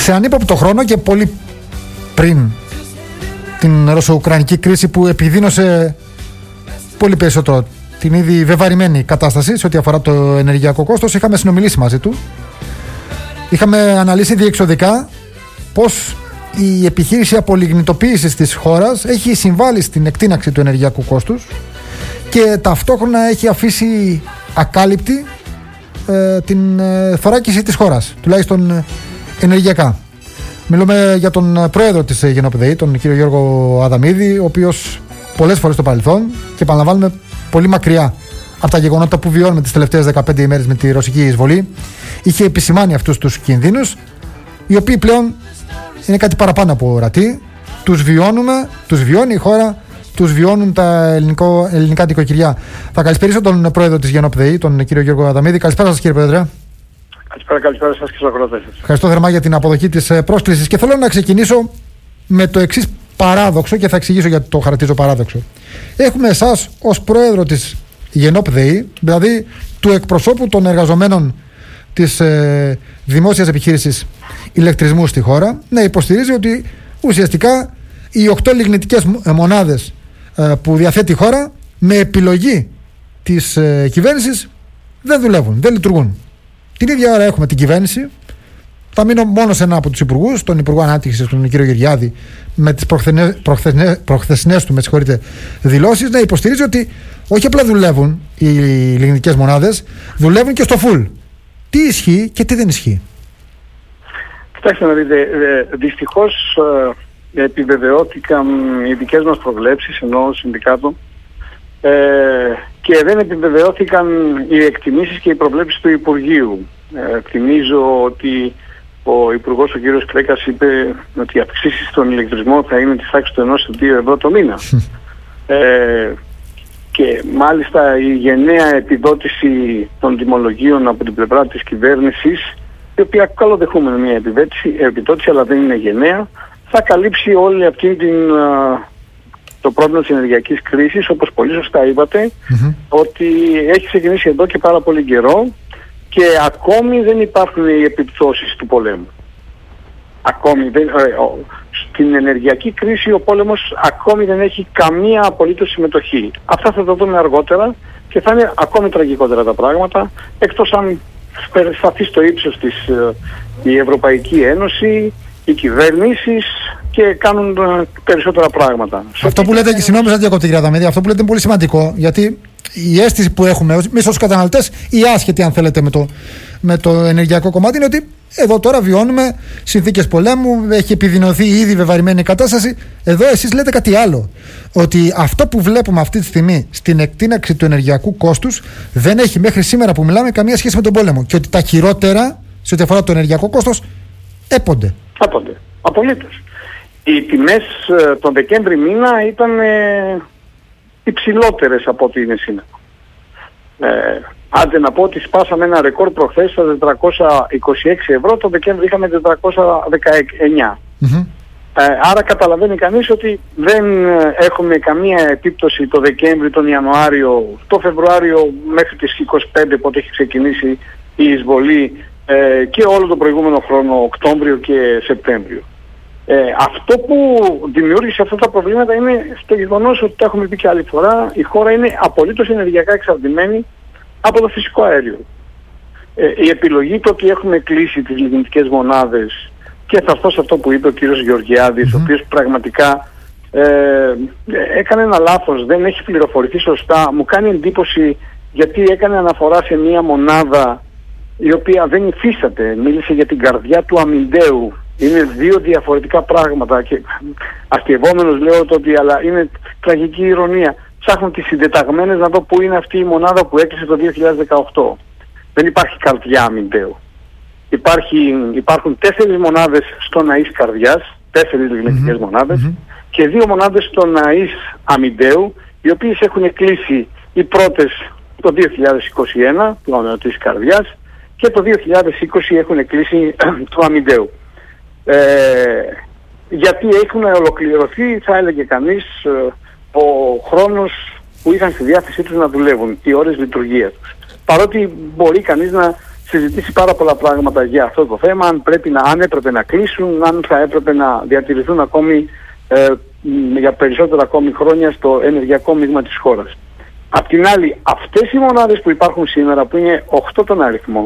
σε ανύποπτο χρόνο και πολύ πριν την ρωσο-ουκρανική κρίση που επιδίνωσε πολύ περισσότερο την ήδη βεβαρημένη κατάσταση σε ό,τι αφορά το ενεργειακό κόστος, είχαμε συνομιλήσει μαζί του. Είχαμε αναλύσει διεξοδικά πώς η επιχείρηση απολιγνητοποίησης της χώρας έχει συμβάλει στην εκτείναξη του ενεργειακού κόστους και ταυτόχρονα έχει αφήσει ακάλυπτη την θωράκιση της χώρας, τουλάχιστον ενεργειακά. Μιλούμε για τον πρόεδρο της Γενόπ.ΔΕΗ, τον κύριο Γιώργο Αδαμίδη, ο οποίος πολλές φορές στο παρελθόν, και επαναλαμβάνουμε πολύ μακριά από τα γεγονότα που βιώνουμε τις τελευταίες 15 ημέρες με τη ρωσική εισβολή, είχε επισημάνει αυτούς τους κινδύνους, οι οποίοι πλέον είναι κάτι παραπάνω από ορατοί. Τους βιώνουμε, τους βιώνει η χώρα, τους βιώνουν τα ελληνικά νοικοκυριά. Θα καλησπερίσω τον πρόεδρο της Γενόπ.ΔΕΗ, τον κύριο Γιώργο Αδαμίδη. Καλησπέρα σας, κύριε Πρόεδρε. Καλησπέρα σας και στους ακροατές σας. Ευχαριστώ θερμά για την αποδοχή της πρόσκλησης και θέλω να ξεκινήσω με το εξής παράδοξο και θα εξηγήσω γιατί το χαρακτηρίζω παράδοξο. Έχουμε εσάς ως πρόεδρο της Γενόπ.ΔΕΗ, δηλαδή του εκπροσώπου των εργαζομένων της δημόσιας επιχείρησης ηλεκτρισμού στη χώρα, να υποστηρίζει ότι ουσιαστικά οι 8 λιγνητικές μονάδες που διαθέτει η χώρα με επιλογή της κυβέρνησης δεν δουλεύουν, δεν λειτουργούν. Την ίδια ώρα έχουμε την κυβέρνηση. Θα μείνω μόνο σε ένα από τους υπουργούς, τον Υπουργό Ανάπτυξης, τον κύριο Γεωργιάδη, με τις προχθεσινές του δηλώσεις, να υποστηρίζει ότι όχι απλά δουλεύουν οι λιγνητικές μονάδες, δουλεύουν και στο full. Τι ισχύει και τι δεν ισχύει? Κοιτάξτε να δείτε, δυστυχώς επιβεβαιώθηκαν οι δικές μας προβλέψεις, εννοώ συνδικάτο, και δεν επιβεβαιώθηκαν οι εκτιμήσεις και οι προβλέψεις του Υπουργείου. Θυμίζω ότι ο Υπουργός, ο κύριος Κλέκας, είπε ότι οι αυξήσεις στον ηλεκτρισμό θα είναι της τάξης του 1-2 ευρώ το μήνα. Και μάλιστα η γενναία επιδότηση των τιμολογίων από την πλευρά της κυβέρνησης, η οποία καλοδεχούμενη μια επιδότηση, αλλά δεν είναι γενναία, θα καλύψει όλη αυτή το πρόβλημα της ενεργειακής κρίσης, όπως πολύ σωστά είπατε, ότι έχει ξεκινήσει εδώ και πάρα πολύ καιρό και ακόμη δεν υπάρχουν οι επιπτώσεις του πολέμου. Ακόμη στην ενεργειακή κρίση ο πόλεμος ακόμη δεν έχει καμία απολύτως συμμετοχή. Αυτά θα το δούμε αργότερα και θα είναι ακόμη τραγικότερα τα πράγματα, εκτός αν σταθεί στο ύψος της η Ευρωπαϊκή Ένωση, οι κυβερνήσεις και κάνουν περισσότερα πράγματα. Αυτό που λέτε, συγγνώμη σας διακόπτω κύριε Αδαμίδη, αυτό που λέτε είναι πολύ σημαντικό, γιατί η αίσθηση που έχουμε εμείς ως καταναλωτές, ή άσχετη αν θέλετε με το ενεργειακό κομμάτι, είναι ότι εδώ τώρα βιώνουμε συνθήκες πολέμου, έχει επιδεινωθεί η ήδη βεβαρημένη κατάσταση. Εδώ εσείς λέτε κάτι άλλο, ότι αυτό που βλέπουμε αυτή τη στιγμή στην εκτείναξη του ενεργειακού κόστους δεν έχει μέχρι σήμερα που μιλάμε καμία σχέση με τον πόλεμο και ότι τα χειρότερα σε ό,τι αφορά το ενεργειακό κόστος έπονται. Απολύτως. Οι τιμές τον Δεκέμβρη μήνα ήταν υψηλότερες από ό,τι είναι σήμερα. Άντε να πω ότι σπάσαμε ένα ρεκόρ προχθές στα 426 ευρώ, τον Δεκέμβρη είχαμε 419. Άρα καταλαβαίνει κανείς ότι δεν έχουμε καμία επίπτωση το Δεκέμβρη, τον Ιανουάριο, το Φεβρουάριο μέχρι τις 25 πότε έχει ξεκινήσει η εισβολή, και όλο το προηγούμενο χρόνο, Οκτώβριο και Σεπτέμβριο. Αυτό που δημιούργησε αυτά τα προβλήματα είναι στο γεγονός ότι, το έχουμε πει και άλλη φορά, η χώρα είναι απολύτως ενεργειακά εξαρτημένη από το φυσικό αέριο. Η επιλογή του ότι έχουμε κλείσει τις λιγνητικές μονάδες, και θα έρθω σε αυτό που είπε ο κύριος Γεωργιάδης, ο οποίος πραγματικά έκανε ένα λάθος, δεν έχει πληροφορηθεί σωστά. Μου κάνει εντύπωση γιατί έκανε αναφορά σε μία μονάδα η οποία δεν υφίσταται. Μίλησε για την καρδιά του αμυντέου. Είναι δύο διαφορετικά πράγματα και αστειευόμενος λέω το ότι, αλλά είναι τραγική ηρωνία. Ψάχνουν τις συντεταγμένες να δω πού είναι αυτή η μονάδα που έκλεισε το 2018. Δεν υπάρχει καρδιά αμυντέου. Υπάρχουν 4 μονάδες στο ΝΑΗΣ καρδιάς, 4 λιγνητικές μονάδες, και 2 μονάδες στο ΝΑΗΣ αμυντέου, οι οποίες έχουν κλείσει οι πρώτες το 2021, της καρδιάς, και το 2020 έχουν κλείσει το αμυντέου. Γιατί έχουν ολοκληρωθεί, θα έλεγε κανείς, ο χρόνος που είχαν στη διάθεσή τους να δουλεύουν, οι ώρες λειτουργίας τους. Παρότι μπορεί κανείς να συζητήσει πάρα πολλά πράγματα για αυτό το θέμα, αν έπρεπε να κλείσουν, αν θα έπρεπε να διατηρηθούν ακόμη για περισσότερα ακόμη χρόνια στο ενεργειακό μείγμα της χώρας. Απ' την άλλη, αυτές οι μονάδες που υπάρχουν σήμερα, που είναι 8 τον αριθμό,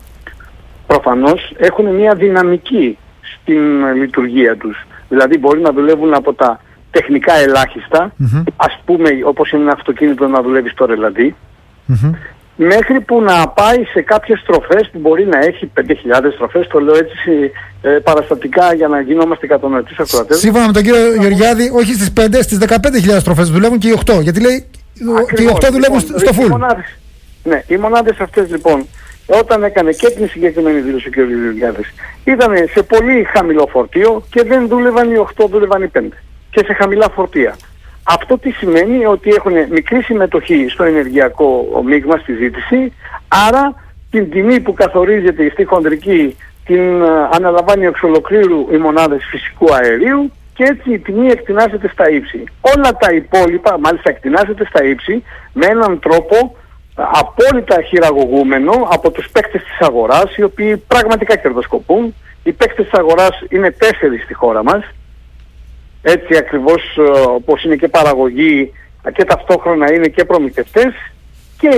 προφανώς έχουν μια δυναμική στην λειτουργία τους. Δηλαδή μπορεί να δουλεύουν από τα τεχνικά ελάχιστα, ας πούμε όπως είναι ένα αυτοκίνητο να δουλεύει στο ρελαντί, μέχρι που να πάει σε κάποιες στροφές που μπορεί να έχει 5.000 στροφές, το λέω έτσι παραστατικά για να γινόμαστε κατανοητούς ακροατές. Σύμφωνα με τον κύριο Γεωργιάδη, όχι στις 5, στις 15.000 στροφές δουλεύουν και οι 8, γιατί λέει και οι 8 δουλεύουν στο full. Ναι, οι μονάδες αυτές λοιπόν, όταν έκανε και την συγκεκριμένη δήλωση ο κ. Γεωργιάδης, ήταν σε πολύ χαμηλό φορτίο και δεν δούλευαν οι 8, δούλευαν οι 5 και σε χαμηλά φορτία. Αυτό τι σημαίνει? Ότι έχουν μικρή συμμετοχή στο ενεργειακό μείγμα, στη ζήτηση, άρα την τιμή που καθορίζεται στη χονδρική την αναλαμβάνει εξ ολοκλήρου οι μονάδες φυσικού αερίου και έτσι η τιμή εκτινάσεται στα ύψη. Όλα τα υπόλοιπα μάλιστα εκτινάσεται στα ύψη με έναν τρόπο απόλυτα χειραγωγούμενο από τους παίκτες της αγοράς, οι οποίοι πραγματικά κερδοσκοπούν. Οι παίκτες της αγοράς είναι 4 στη χώρα μας, έτσι ακριβώς όπως είναι και παραγωγή και ταυτόχρονα είναι και προμηθευτές και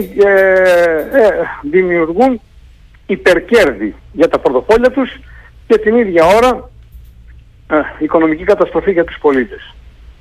δημιουργούν υπερκέρδη για τα πορτοφόλια τους και την ίδια ώρα οικονομική καταστροφή για τους πολίτες.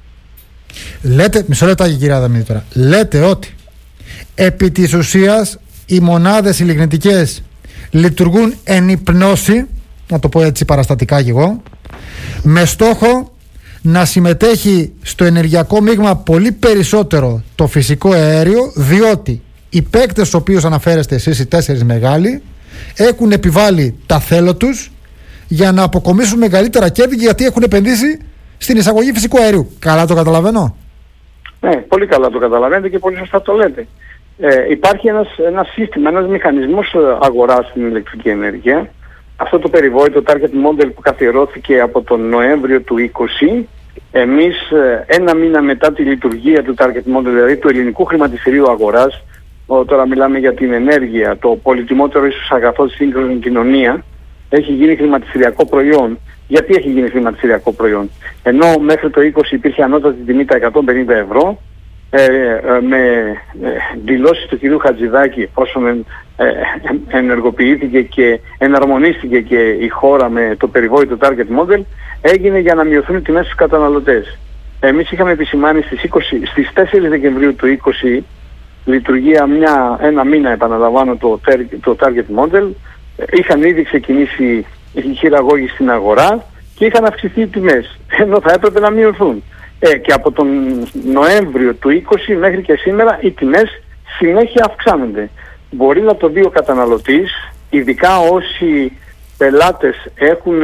Λέτε, μισό λεπτάκι κυρία Αδαμίδη τώρα, λέτε ότι επί της ουσίας οι μονάδες ηλεκτρικές λειτουργούν εν υπνώση, να το πω έτσι παραστατικά κι εγώ, με στόχο να συμμετέχει στο ενεργειακό μείγμα πολύ περισσότερο το φυσικό αέριο, διότι οι παίκτες στους οποίους αναφέρεστε εσείς οι 4 μεγάλοι έχουν επιβάλει τα θέλω τους για να αποκομίσουν μεγαλύτερα κέρδη, γιατί έχουν επενδύσει στην εισαγωγή φυσικού αερίου. Καλά το καταλαβαίνω? Ναι, πολύ καλά το καταλαβαίνετε και πολύ σωστά το λέτε. Υπάρχει ένα σύστημα, ένας μηχανισμός αγοράς στην ηλεκτρική ενέργεια. Αυτό το περιβόητο target model που καθιερώθηκε από τον Νοέμβριο του 2020, εμείς ένα μήνα μετά τη λειτουργία του target model, δηλαδή του ελληνικού χρηματιστηρίου αγοράς, τώρα μιλάμε για την ενέργεια, το πολυτιμότερο ίσως αγαθό της σύγχρονης κοινωνία, έχει γίνει χρηματιστηριακό προϊόν. Γιατί έχει γίνει χρηματιστηριακό προϊόν? Ενώ μέχρι το 20 υπήρχε ανώτατη τιμή τα 150 ευρώ, με δηλώσεις του κ. Χατζηδάκη, όσον ενεργοποιήθηκε και εναρμονίστηκε και η χώρα με το περιβόητο target model, έγινε για να μειωθούν οι τιμές στους καταναλωτές. Εμείς είχαμε επισημάνει στις 4 Δεκεμβρίου του 20 λειτουργία ένα μήνα, επαναλαμβάνω, το target model. Είχαν ήδη ξεκινήσει η χειραγώγηση στην αγορά και είχαν αυξηθεί οι τιμές, ενώ θα έπρεπε να μειωθούν. Και από τον Νοέμβριο του 20 μέχρι και σήμερα οι τιμές συνέχεια αυξάνονται. Μπορεί να το δει ο καταναλωτής, ειδικά όσοι πελάτες έχουν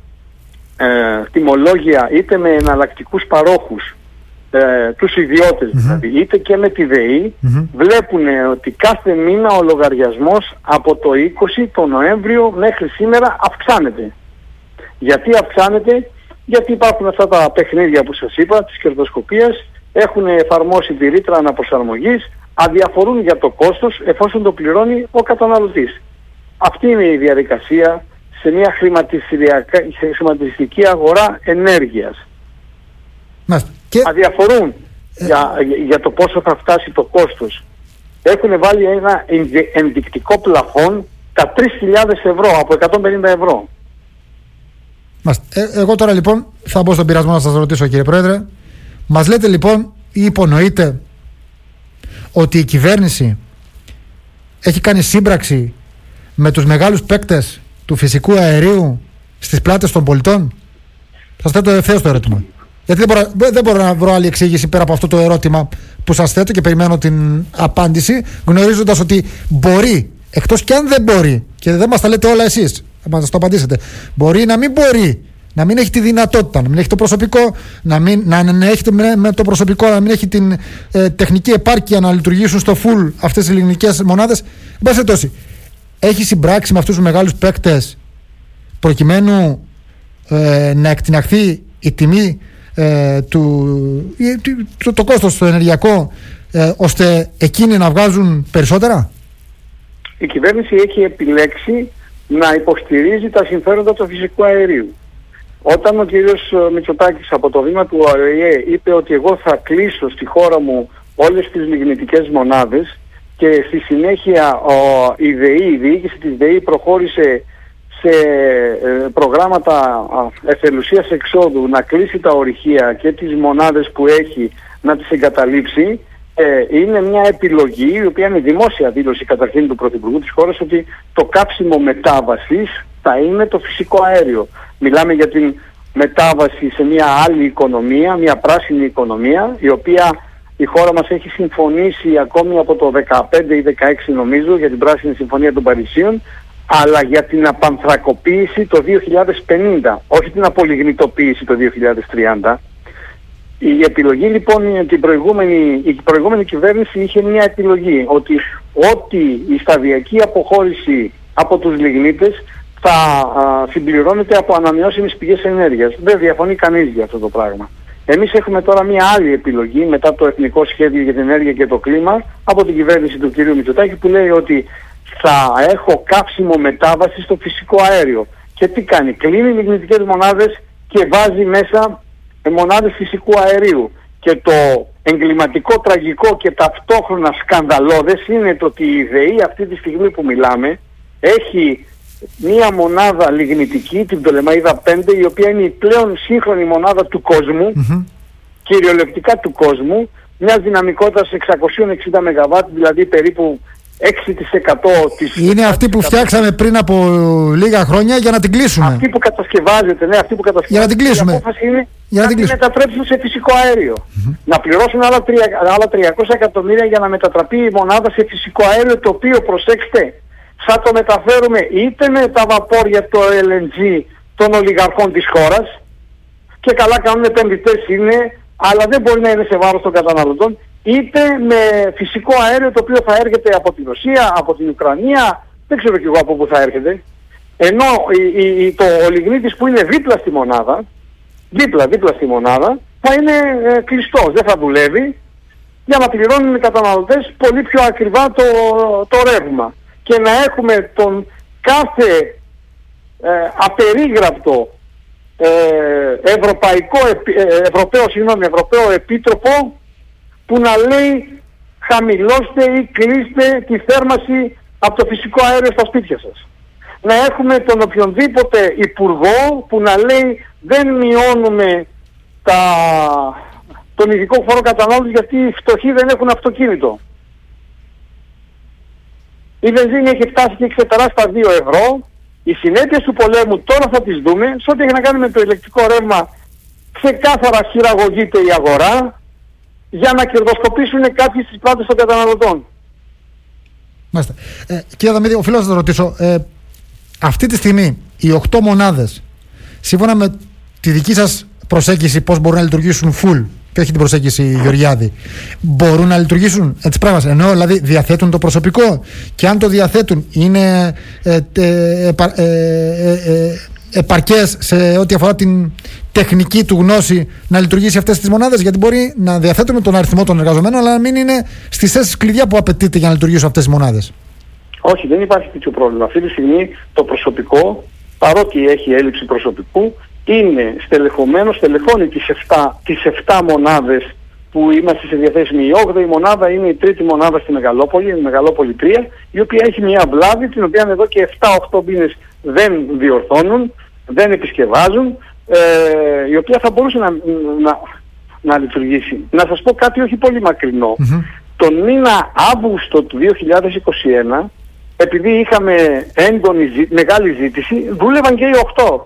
τιμολόγια είτε με εναλλακτικούς παρόχους, τους ιδιώτες δηλαδή, είτε και με τη ΔΕΗ, βλέπουν ότι κάθε μήνα ο λογαριασμός από το 20 το Νοέμβριο μέχρι σήμερα αυξάνεται. Γιατί αυξάνεται? Γιατί υπάρχουν αυτά τα παιχνίδια που σας είπα, της κερδοσκοπίας, έχουν εφαρμόσει τη ρήτρα αναπροσαρμογής, αδιαφορούν για το κόστος εφόσον το πληρώνει ο καταναλωτής. Αυτή είναι η διαδικασία σε μια χρηματιστική αγορά ενέργειας. Και αδιαφορούν για το πόσο θα φτάσει το κόστος. Έχουν βάλει ένα ενδεικτικό πλαφόν τα 3.000 ευρώ από 150 ευρώ. Εγώ τώρα λοιπόν θα μπω στον πειρασμό να σας ρωτήσω, κύριε Πρόεδρε. Μας λέτε λοιπόν ή υπονοείτε ότι η κυβέρνηση έχει κάνει σύμπραξη με τους μεγάλους παίκτες του φυσικού αερίου στις πλάτες των πολιτών? Σας θέτω ευθέως το ερώτημα, γιατί δεν μπορώ να βρω άλλη εξήγηση πέρα από αυτό το ερώτημα που σας θέτω και περιμένω την απάντηση, γνωρίζοντας ότι μπορεί, εκτός και αν δεν μπορεί, και δεν μας τα λέτε όλα εσείς, θα μας το απαντήσετε, μπορεί να μην μπορεί, να μην έχει τη δυνατότητα, να μην έχει το προσωπικό, να έχει με το προσωπικό, να μην έχει την τεχνική επάρκεια να λειτουργήσουν στο full αυτές οι ελληνικές μονάδες. Εν πάση περιπτώσει, έχει συμπράξει με αυτούς τους μεγάλους παίκτες προκειμένου να εκτιναχθεί η τιμή, το κόστος στο ενεργειακό, ώστε εκείνοι να βγάζουν περισσότερα? η κυβέρνηση έχει επιλέξει να υποστηρίζει τα συμφέροντα του φυσικού αερίου. Όταν ο κύριος Μητσοτάκης από το βήμα του ΟΑΕ είπε ότι εγώ θα κλείσω στη χώρα μου όλες τις λιγνητικές μονάδες και στη συνέχεια η διοίκηση της ΔΕΗ προχώρησε σε προγράμματα εθελουσίας εξόδου να κλείσει τα ορυχεία και τις μονάδες που έχει να τις εγκαταλείψει, είναι μια επιλογή η οποία είναι δημόσια δήλωση καταρχήν του Πρωθυπουργού της χώρας ότι το κάψιμο μετάβασης θα είναι το φυσικό αέριο. Μιλάμε για την μετάβαση σε μια άλλη οικονομία, μια πράσινη οικονομία, η οποία η χώρα μας έχει συμφωνήσει ακόμη από το 2015 ή 2016 νομίζω για την Πράσινη Συμφωνία των Παρισίων, αλλά για την απανθρακοποίηση το 2050, όχι την απολιγνητοποίηση το 2030. Η επιλογή λοιπόν, η προηγούμενη κυβέρνηση είχε μια επιλογή ότι η σταδιακή αποχώρηση από τους λιγνίτες θα συμπληρώνεται από ανανεώσιμες πηγές ενέργειας. Δεν διαφωνεί κανείς για αυτό το πράγμα. Εμείς έχουμε τώρα μια άλλη επιλογή μετά το Εθνικό Σχέδιο για την Ενέργεια και το Κλίμα από την κυβέρνηση του κ. Μητσοτάκη που λέει ότι θα έχω κάψιμο μετάβαση στο φυσικό αέριο. Και τι κάνει? Κλείνει λιγνητικές μονάδες και βάζει μέσα μονάδες φυσικού αερίου. Και το εγκληματικό, τραγικό και ταυτόχρονα σκανδαλώδες είναι το ότι η ΔΕΗ αυτή τη στιγμή που μιλάμε έχει μία μονάδα λιγνητική, την Πτολεμαΐδα 5, η οποία είναι η πλέον σύγχρονη μονάδα του κόσμου, κυριολεκτικά του κόσμου, μιας δυναμικότητας 660 ΜΒ, δηλαδή περίπου 6% της... Είναι αυτή που φτιάξαμε πριν από λίγα χρόνια για να την κλείσουμε. Αυτή που κατασκευάζεται, ναι, αυτή που κατασκευάζεται. Για να την κλείσουμε. Η απόφαση είναι να την μετατρέψουν σε φυσικό αέριο. Να πληρώσουν άλλα 300 εκατομμύρια για να μετατραπεί η μονάδα σε φυσικό αέριο, το οποίο, προσέξτε, θα το μεταφέρουμε είτε με τα βαπόρια, το LNG των ολιγαρχών της χώρας, και καλά κάνουν, επενδυτές είναι, αλλά δεν μπορεί να είναι σε βάρος των καταναλωτών, είτε με φυσικό αέριο το οποίο θα έρχεται από τη Ρωσία, από την Ουκρανία, δεν ξέρω κι εγώ από πού θα έρχεται. Ενώ ο λιγνίτης που είναι δίπλα στη μονάδα, δίπλα στη μονάδα, θα είναι κλειστός, δεν θα δουλεύει, για να πληρώνουν οι καταναλωτές πολύ πιο ακριβά το ρεύμα. Και να έχουμε τον κάθε απερίγραπτο Ευρωπαίο Επίτροπο που να λέει χαμηλώστε ή κλείστε τη θέρμανση από το φυσικό αέριο στα σπίτια σας. Να έχουμε τον οποιονδήποτε υπουργό που να λέει δεν μειώνουμε τον ειδικό φόρο κατανάλωσης γιατί οι φτωχοί δεν έχουν αυτοκίνητο. Η βενζίνη έχει φτάσει και έχει ξεπεράσει τα 2 ευρώ. Οι συνέπειες του πολέμου τώρα θα τις δούμε. Σε ό,τι έχει να κάνει με το ηλεκτρικό ρεύμα, ξεκάθαρα χειραγωγείται η αγορά για να κερδοσκοπήσουν κάποιοι στις πλάτες των καταναλωτών. Μάλιστα. Κύριε Αδαμίδη, οφείλω να σας ρωτήσω, αυτή τη στιγμή οι 8 μονάδες, σύμφωνα με τη δική σας προσέγγιση πώς μπορούν να λειτουργήσουν full, και όχι την προσέγγιση Γεωργιάδη, μπορούν να λειτουργήσουν έτσι πράγματι? Ενώ δηλαδή διαθέτουν το προσωπικό, και αν το διαθέτουν είναι επαρκές σε ό,τι αφορά την τεχνική του γνώση να λειτουργήσει αυτές τις μονάδες? Γιατί μπορεί να διαθέτουμε τον αριθμό των εργαζομένων, αλλά να μην είναι στις θέσεις κλειδιά που απαιτείται για να λειτουργήσουν αυτές τις μονάδες. Όχι, δεν υπάρχει τέτοιο πρόβλημα. Αυτή τη στιγμή το προσωπικό, παρότι έχει έλλειψη προσωπικού, είναι στελεχωμένο, στελεχώνει τις 7 μονάδες που είμαστε σε διαθέσιμη. Η 8η μονάδα είναι η 3η μονάδα στη Μεγαλόπολη, η Μεγαλόπολη 3, η οποία έχει μια βλάβη, την οποία εδώ και 7-8 μήνες δεν διορθώνουν, δεν επισκευάζουν, η οποία θα μπορούσε να λειτουργήσει. Να σας πω κάτι όχι πολύ μακρινό. Τον μήνα Αύγουστο του 2021, επειδή είχαμε μεγάλη ζήτηση, δούλευαν και οι 8.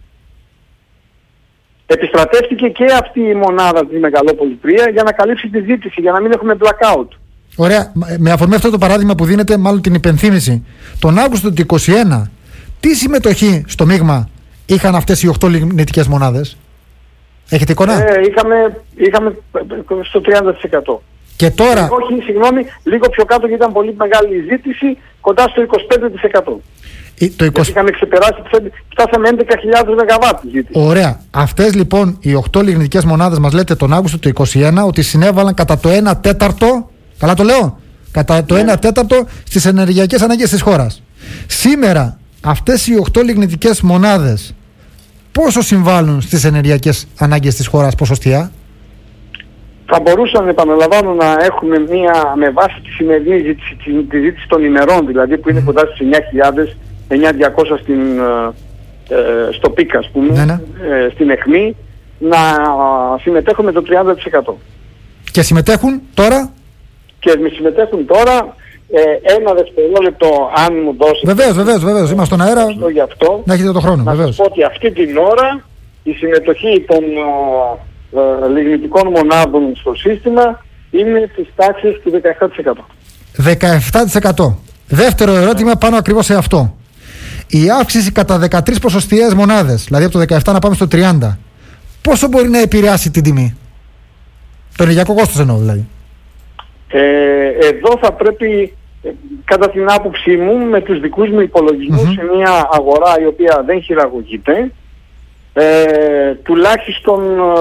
Επιστρατεύτηκε και αυτή η μονάδα της Μεγαλόπολη 3 για να καλύψει τη ζήτηση, για να μην έχουμε blackout. Ωραία. Με αφορμή αυτό το παράδειγμα που δίνεται, μάλλον την υπενθύμηση, τον Αύγουστο του 2021, τι συμμετοχή στο μείγμα είχαν αυτές οι 8 λιγνητικές μονάδες? Έχετε εικόνα? Είχαμε στο 30%. Και τώρα... Όχι, συγγνώμη, λίγο πιο κάτω, γιατί ήταν πολύ μεγάλη η ζήτηση, κοντά στο 25%. Είχαμε ξεπεράσει, φτάσαμε 11.000 ΜΒ ζήτηση. Ωραία. Αυτές λοιπόν οι 8 λιγνητικές μονάδες μας λέτε τον Αύγουστο του 2021 ότι συνέβαλαν κατά το 1/4, καλά το λέω, κατά το 1/4 στις ενεργειακές ανάγκες της χώρας. Σήμερα αυτές οι 8 λιγνητικές μονάδες πόσο συμβάλλουν στις ενεργειακές ανάγκες της χώρας ποσοστιαία? Θα μπορούσαν, επαναλαμβάνω, να έχουμε με βάση τη σημερινή ζήτηση, τη ζήτηση των ημερών, δηλαδή που είναι κοντά στις 9.000, 9.200 στο πικ, ας πούμε, στην αιχμή, να συμμετέχουμε το 30%. Και συμμετέχουν τώρα? Και συμμετέχουν τώρα, ένα δευτερόλεπτο, αν μου δώσετε. Βεβαίως, είμαστε στον αέρα, γι' αυτό, να έχετε το χρόνο. Να σας πω ότι αυτή την ώρα η συμμετοχή των λιγνητικών μονάδων στο σύστημα είναι στις τάξεις του 17%. 17%. Δεύτερο ερώτημα πάνω ακριβώς σε αυτό. Η αύξηση κατά 13 ποσοστιαίες μονάδες, δηλαδή από το 17 να πάμε στο 30, πόσο μπορεί να επηρεάσει την τιμή? Το ενεργειακό κόστος εννοώ δηλαδή. Εδώ θα πρέπει, κατά την άποψή μου, με τους δικούς μου υπολογισμούς, σε μια αγορά η οποία δεν χειραγωγείται, τουλάχιστον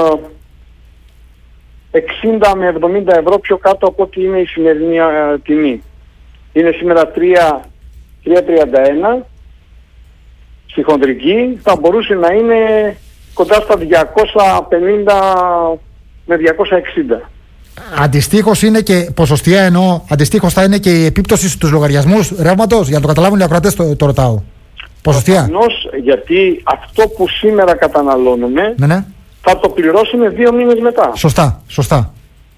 60 με 70 ευρώ πιο κάτω από ό,τι είναι η σημερινή τιμή. Είναι σήμερα 3,31 στη χοντρική, θα μπορούσε να είναι κοντά στα 250 με 260. Αντιστοίχως είναι και ποσοστιαία, εννοώ, αντιστοίχως θα είναι και η επίπτωση στους λογαριασμούς ρεύματος, για να το καταλάβουν οι ακροατές, το ρωτάω. Ποσοστιαία. Γιατί αυτό που σήμερα καταναλώνουμε, θα το πληρώσουμε 2 μήνες μετά. Σωστά.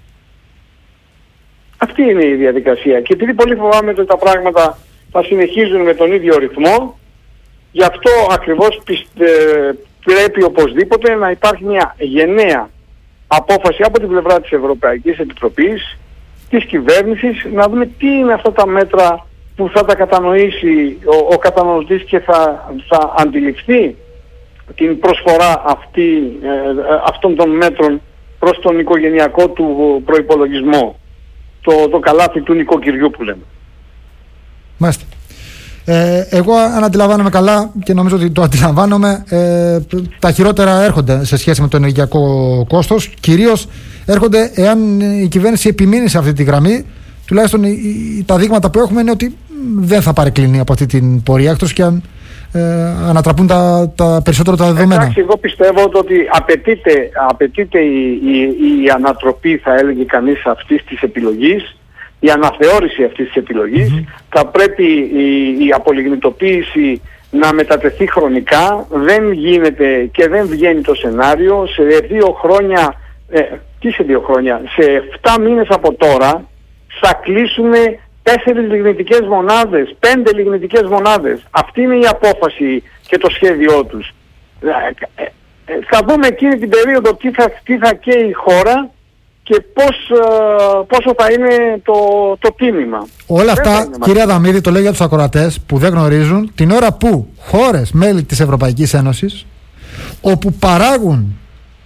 Αυτή είναι η διαδικασία. Και επειδή πολύ φοβάμαι ότι τα πράγματα θα συνεχίζουν με τον ίδιο ρυθμό, γι' αυτό ακριβώς πρέπει οπωσδήποτε να υπάρχει μια γενναία απόφαση από την πλευρά της Ευρωπαϊκής Επιτροπής, της κυβέρνησης, να δούμε τι είναι αυτά τα μέτρα που θα τα κατανοήσει ο καταναλωτής και θα αντιληφθεί την προσφορά αυτών των μέτρων προς τον οικογενειακό του προϋπολογισμό, το καλάθι του νοικοκυριού που λέμε. Μάλιστα. Εγώ αν αντιλαμβάνομαι καλά, και νομίζω ότι το αντιλαμβάνομαι, τα χειρότερα έρχονται σε σχέση με το ενεργειακό κόστος. Κυρίως έρχονται εάν η κυβέρνηση επιμείνει σε αυτή τη γραμμή. Τουλάχιστον τα δείγματα που έχουμε είναι ότι δεν θα παρεκκλίνει από αυτή την πορεία, εκτός και αν ανατραπούν τα περισσότερα τα δεδομένα. Εντάξει, εγώ πιστεύω ότι απαιτείται η ανατροπή, θα έλεγε κανείς, αυτής της επιλογής, η αναθεώρηση αυτής της επιλογής. Θα πρέπει η απολιγνητοποίηση να μετατεθεί χρονικά. Δεν γίνεται και δεν βγαίνει το σενάριο. Σε 2 χρόνια, σε 2 χρόνια, σε 7 μήνες από τώρα θα κλείσουμε 4 λιγνητικές μονάδες, 5 λιγνητικές μονάδες. Αυτή είναι η απόφαση και το σχέδιό τους. Θα δούμε εκείνη την περίοδο τι θα καίει η χώρα και πόσο θα είναι το τίμημα. Όλα αυτά, κύριε Αδαμίδη, το λέω για τους ακροατές που δεν γνωρίζουν, την ώρα που χώρες μέλη της Ευρωπαϊκής Ένωσης, όπου παράγουν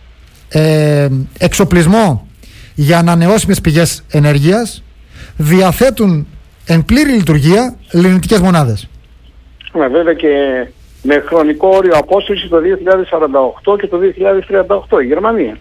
εξοπλισμό για ανανεώσιμες πηγές ενέργειας, διαθέτουν εν πλήρη λειτουργία λιγνητικές μονάδες. Βέβαια και με χρονικό όριο απόσυρση το 2048 και το 2038 η Γερμανία.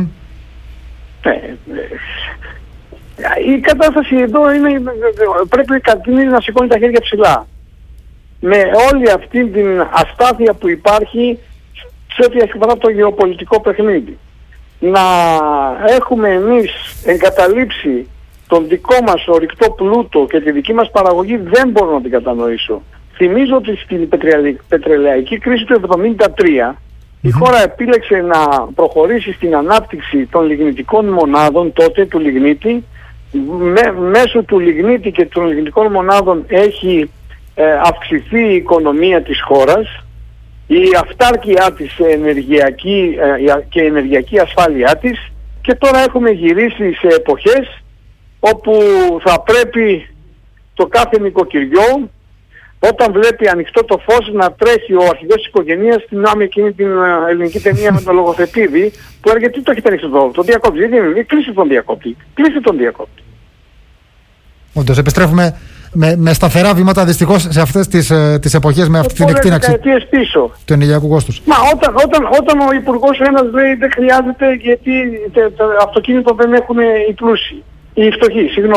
Η κατάσταση εδώ είναι, πρέπει κανείς να σηκώνει τα χέρια ψηλά. Με όλη αυτή την αστάθεια που υπάρχει σε ό,τι αφορά το γεωπολιτικό παιχνίδι. Να έχουμε εμείς εγκαταλείψει τον δικό μας ορυκτό πλούτο και τη δική μας παραγωγή, δεν μπορώ να την κατανοήσω. Θυμίζω ότι στην πετρελαϊκή κρίση του 1973 η χώρα επίλεξε να προχωρήσει στην ανάπτυξη των λιγνητικών μονάδων τότε του λιγνίτη. Μέσω του λιγνίτη και των λιγνητικών μονάδων έχει αυξηθεί η οικονομία της χώρας, η αυτάρκειά της ενεργειακή και η ενεργειακή ασφάλειά της, και τώρα έχουμε γυρίσει σε εποχές όπου θα πρέπει το κάθε νοικοκυριό, όταν βλέπει ανοιχτό το φως, να τρέχει ο αρχηγός της οικογένειας. Θυμάμαι εκείνη την ελληνική ταινία με τον λογοθετήδη που έλεγε τι το έχετε ανοίξει το διακόπτη, κλείστε τον διακόπτη. Όντως, επιστρέφουμε με σταθερά βήματα δυστυχώς σε αυτές τις εποχές, με αυτή την εκτείναξη του ενεργειακού κόστους. Μα όταν ο υπουργός ένας λέει δεν χρειάζεται γιατί το αυτοκίνητο δεν έχουν οι πλούσιοι, οι φτωχοί, συγγνώμη.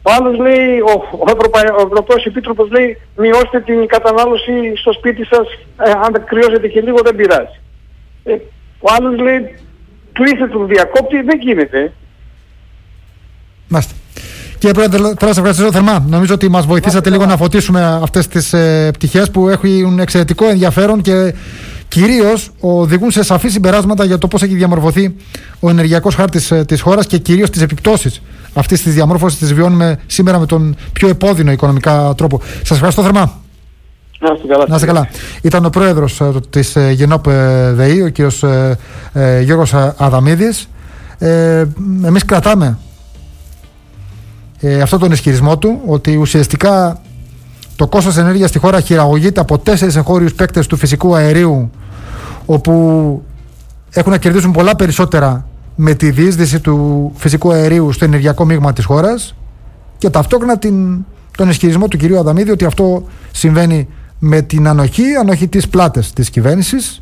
Ο άλλος λέει, ο Ευρωπαϊκός Επίτροπος λέει, μειώστε την κατανάλωση στο σπίτι σας, αν κρυώσετε και λίγο δεν πειράζει. Ο άλλος λέει, κλείστε τον διακόπτη, δεν γίνεται. Μάλιστα. Κύριε Πρόεδρε, θέλω να σας ευχαριστήσω θερμά. Νομίζω ότι μας βοηθήσατε λίγο να φωτίσουμε αυτές τις πτυχές που έχουν εξαιρετικό ενδιαφέρον και κυρίως οδηγούν σε σαφή συμπεράσματα για το πώς έχει διαμορφωθεί ο ενεργειακός χάρτης της χώρας και κυρίως τις επιπτώσεις αυτής της διαμόρφωσης τις βιώνουμε σήμερα με τον πιο επώδυνο οικονομικά τρόπο. Σας ευχαριστώ θερμά. Να είστε καλά. Ήταν ο πρόεδρος της Γενόπ ΔΕΗ, ο κύριος Γιώργος Αδαμίδης. Εμείς κρατάμε αυτόν τον ισχυρισμό του ότι ουσιαστικά το κόστος ενέργειας στη χώρα χειραγωγείται από 4 εγχώριους παίκτες του φυσικού αερίου, όπου έχουν να κερδίσουν πολλά περισσότερα με τη διείσδυση του φυσικού αερίου στο ενεργειακό μείγμα της χώρας, και ταυτόχρονα τον ισχυρισμό του κυρίου Αδαμίδη ότι αυτό συμβαίνει με την ανοχή της πλάτες της κυβέρνησης,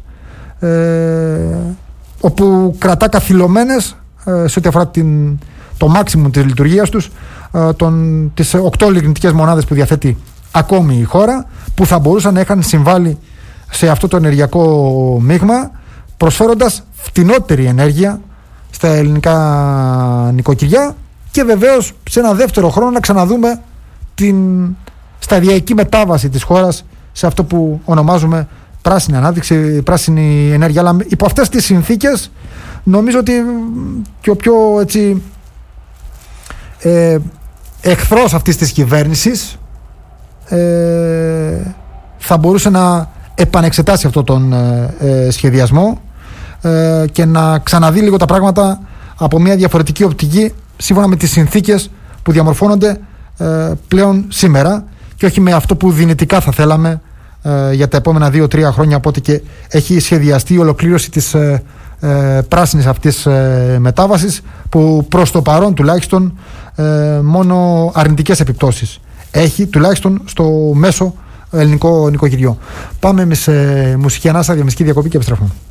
όπου κρατά καθυλωμένες σε ό,τι αφορά το μάξιμουμ της λειτουργίας τους τις 8 λιγνητικές μονάδες που διαθέτει ακόμη η χώρα, που θα μπορούσαν να είχαν συμβάλει σε αυτό το ενεργειακό μείγμα, προσφέροντας φτηνότερη ενέργεια στα ελληνικά νοικοκυριά, και βεβαίως σε ένα δεύτερο χρόνο να ξαναδούμε την σταδιακή μετάβαση της χώρας σε αυτό που ονομάζουμε πράσινη ανάπτυξη, πράσινη ενέργεια. Αλλά υπό αυτές τις συνθήκες νομίζω ότι και ο πιο εχθρός αυτής της κυβέρνησης θα μπορούσε να επανεξετάσει αυτό τον σχεδιασμό και να ξαναδεί λίγο τα πράγματα από μια διαφορετική οπτική, σύμφωνα με τις συνθήκες που διαμορφώνονται πλέον σήμερα, και όχι με αυτό που δυνητικά θα θέλαμε για τα επόμενα 2-3 χρόνια, από ό,τι και έχει σχεδιαστεί η ολοκλήρωση της πράσινης αυτής μετάβασης, που προς το παρόν τουλάχιστον μόνο αρνητικές επιπτώσεις έχει, τουλάχιστον στο μέσο ελληνικό νοικοκυριό. Πάμε με σε μουσική ανάσα, διαμεσική διακοπή και επιστρέφουμε.